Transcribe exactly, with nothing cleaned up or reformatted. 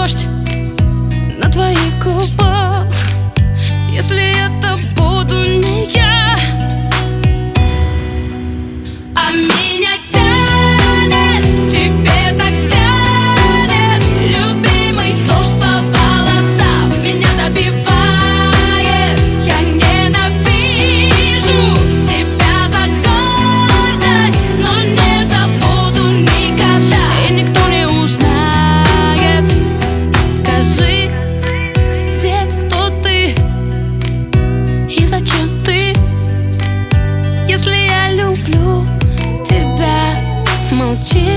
дождь на твоих губах, если это буду не я. А меня тянет, тебе так тянет, любимый дождь по волосам меня добивает. Я ненавижу себя за гордость, но не забуду никогда, и никто не узнает. Скажи, где ты, кто ты и зачем ты, если я люблю тебя? Молчи.